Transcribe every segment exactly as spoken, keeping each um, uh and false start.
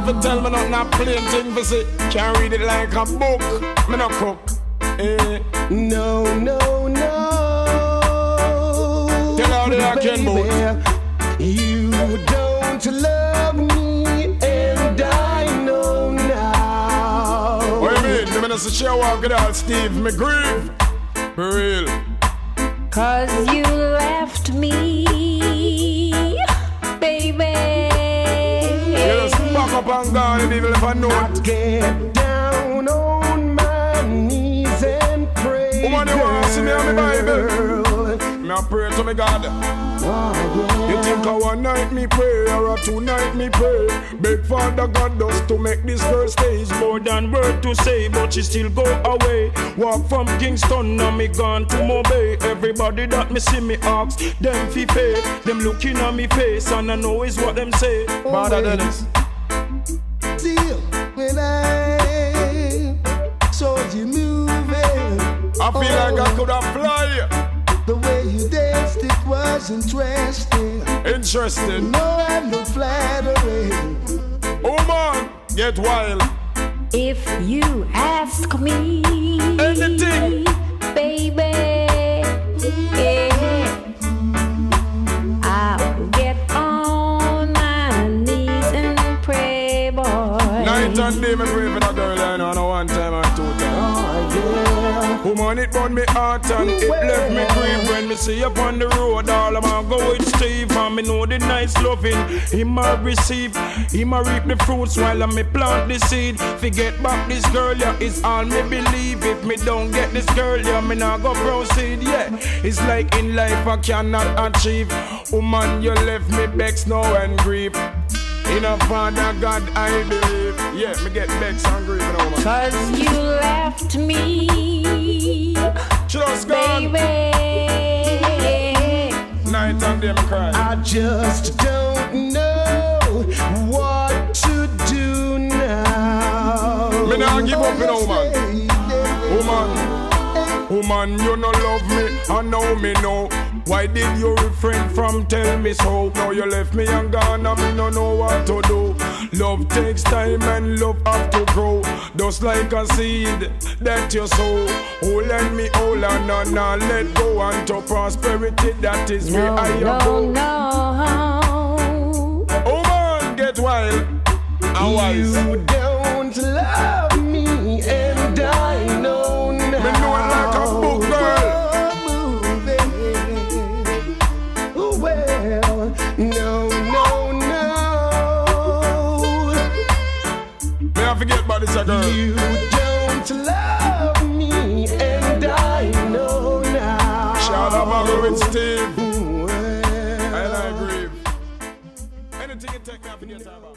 to tell me not not plain thing for say. Can't read it like a book. Me no cook. Eh. No, no, no. Tell all the I can move. You don't love me, and I know now. What do you mean? The minister shall walk it out, Steve. Me grieve. For real. Cause you left me, baby. You just back up and gone, even if I know it. Get down on my knees and pray. Woman, you want to see me on the Bible? Me I pray to me God. Oh, yeah. You think a one night me pray or a two night me pray? Beg Father God does to make this girl stay. More than word to say, but she still go away. Walk from Kingston, now me gone to Mobay. Everybody that me see me ask, them fi pay. Them looking at me face and I know is what them say. Oh, Father Dennis. Still, when I saw you moving, I feel oh, like I could have fly. the way you danced, it was interesting. Interesting. No, I'm no flattering. Oh man, get wild. If you ask me, anything, baby, yeah, I'll get on my knees and pray, boy. Night and day me pray for that girl I know, no one time or two times. Oh, yeah. Woman, it burn me heart and it left me grief. When me see up on the road, all I'm gonna go with Steve. And me know the nice loving him a receive. Him a reap the fruits while I me plant the seed. Forget back this girl, yeah, it's all me believe. If me don't get this girl, yeah, me not go proceed, yeah. It's like in life I cannot achieve. Woman, you left me vexed now and grief. In a Father God I believe. Yeah, me get vexed and grief now, man. Cause you left me, Just gone. baby. Night and day me cry. I just don't know what to do now. Me nah give up, you know, man. Woman, woman, you no love me, I know me know. Why did you refrain from tell me so? Now you left me and gone and me no know what to do. Love takes time and love have to grow. Just like a seed that you sow. Hold on me, hold on, and not let go. And to prosperity, that is where No, I no, go. no. Oh man, get wild and wise. You don't love me, and I know now. Me know it like a book, girl. Oh, well, no, no, no. Me I forget about this, a girl. You don't love me, and I know now. Shout out my girl with Steve. Well, And I grieve. Anything you take me off in your time out.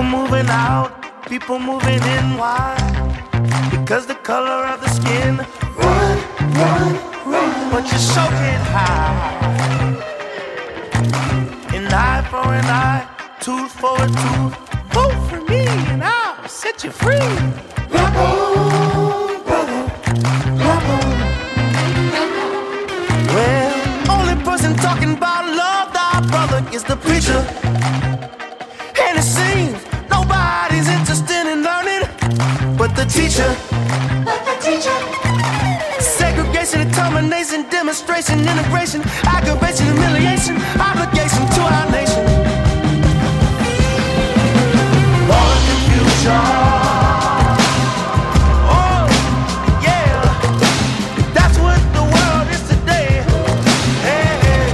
moving out, people moving in. Why? Because the color of the skin. Run, run, run, but you're so can't hide. An eye for an eye, tooth for a tooth. Vote for me and I'll set you free. Rock on, brother, rock on. Well, only person talking about love, thy brother, is the preacher. And it seems nobody's interested in learning but the teacher. But the teacher. Segregation, determination, demonstration, integration, aggravation, humiliation, obligation to our nation. All the confusion. Oh, yeah. That's what the world is today. Hey, hey.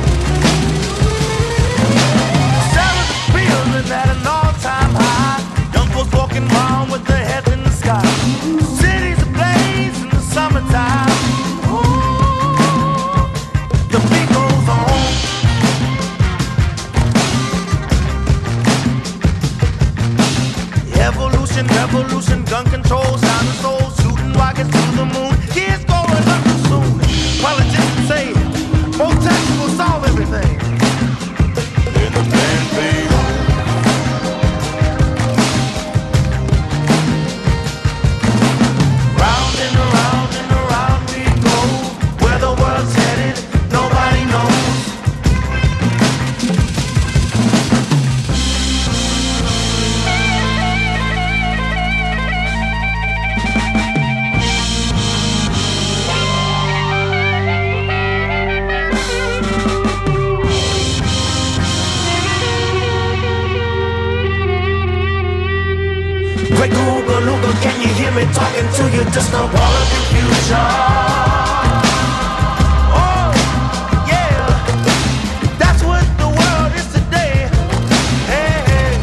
Salaries are building at an all-time high. Young folks walking around with their heads in the sky. Cities ablaze in the summertime. The beat goes on. Evolution, revolution, gun control, sound and soul, shooting rockets to the moon. Kids going up too soon. Politicians say more taxes will solve everything. In the band fade on. Round and around and around we go. Where the world's headed, nobody knows. Great Google, Google, can you hear me talking to you? Just a wall of confusion. Oh, yeah. That's what the world is today. Hey, hey.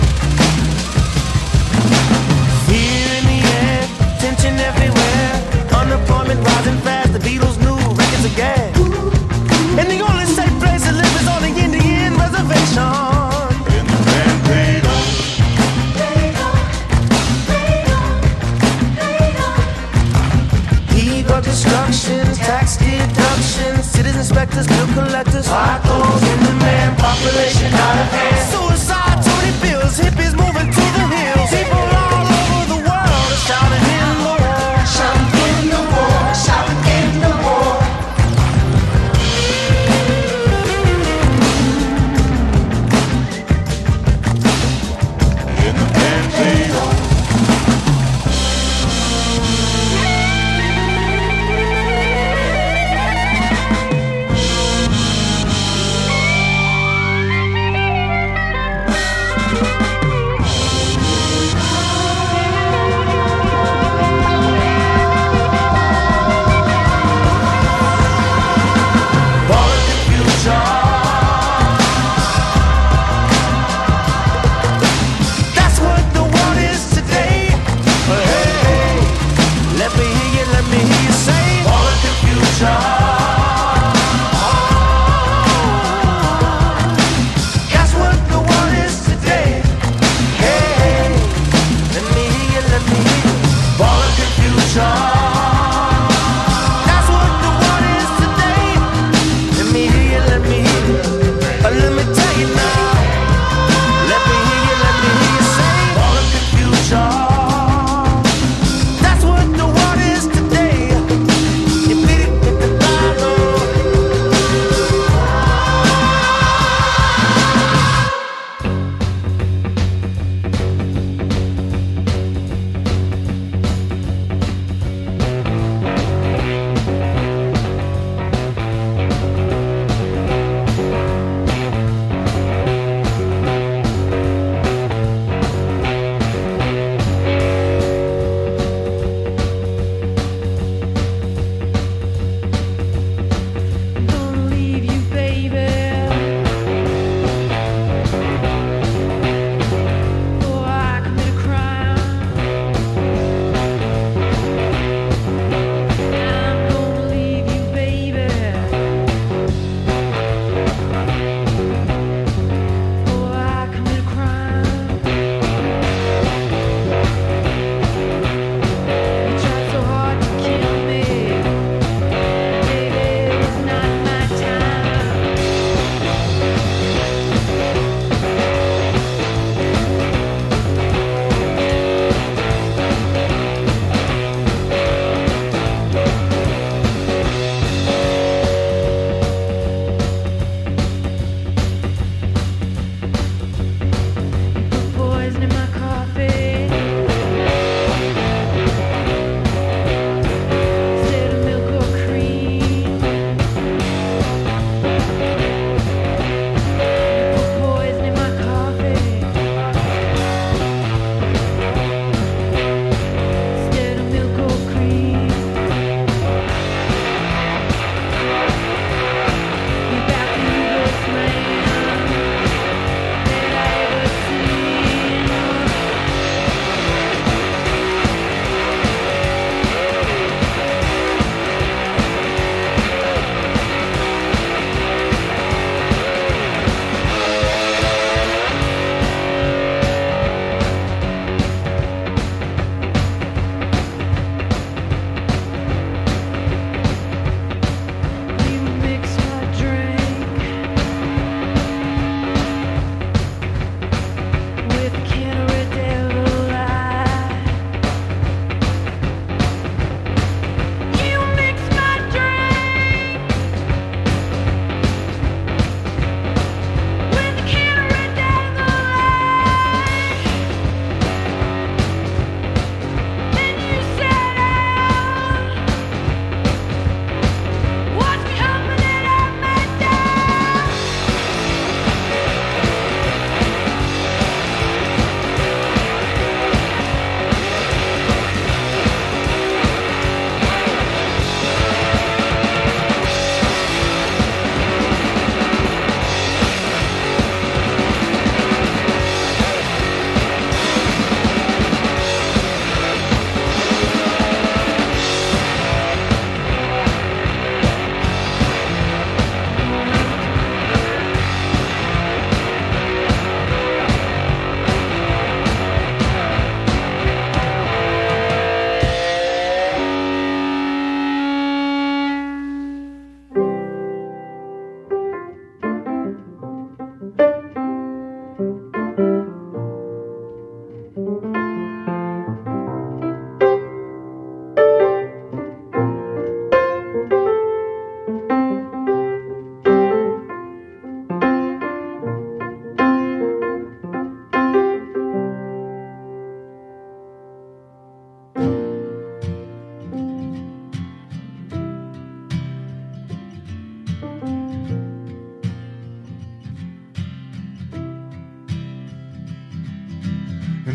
Fear in the air, tension everywhere. Unemployment rising fast, the Beatles knew records of gas. And the only safe place to live is on the Indian reservation. In the band paid on. Ego destruction, tax deduction, citizen inspectors, bill collectors, potholes in the man, population out of hand. Suicide, Tony bills, hippies moving to the hills. People all over the world are shouting in the war, shouting in the war, shouting in the war. In the band paid on.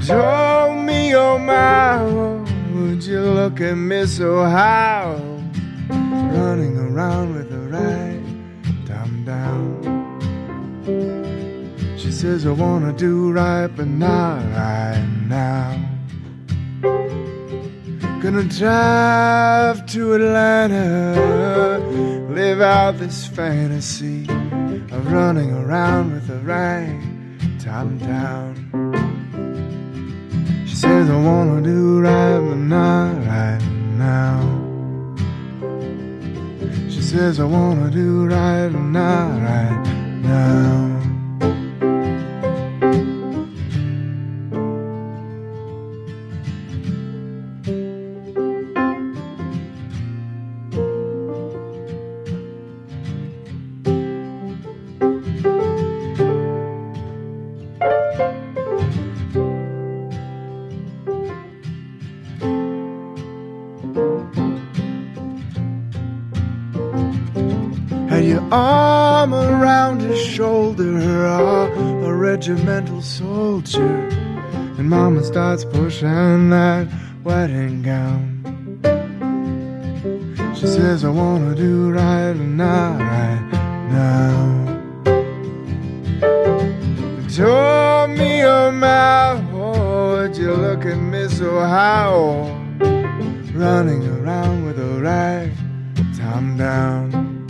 told me, oh my, would you look at Miss Ohio, running around with her right thumb down. She says I wanna do right, but not right now. Gonna drive to Atlanta, live out this fantasy of running around with the right top down. She says I wanna do right, but not right now. She says I wanna do right, but not right now. Had your arm around his shoulder, oh, a regimental soldier, and Mama starts pushing that wedding gown. She says I wanna do right and not right now. Told me, oh my, oh, would you look at Miss Ohio, running around with a rag tom down.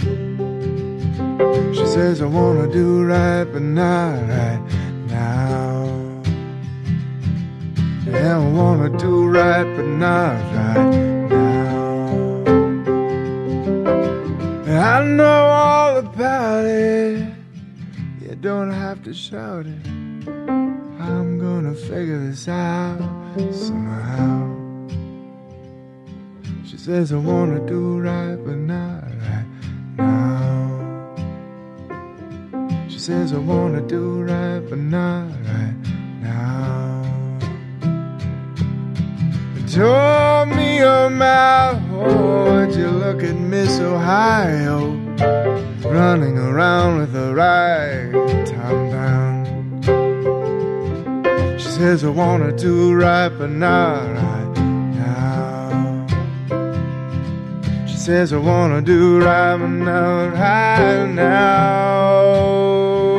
She says I wanna do right, but not right now. Yeah, I wanna do right, but not right now. I know all about it, you don't have to shout it. I'm gonna figure this out somehow. She says I wanna do right, but not right now. She says I wanna do right, but not right now. Told me, oh my, oh, would you look at Miss Ohio, running around with her right top down. She says I wanna do right, but not right now. She says I wanna do right, but not right now.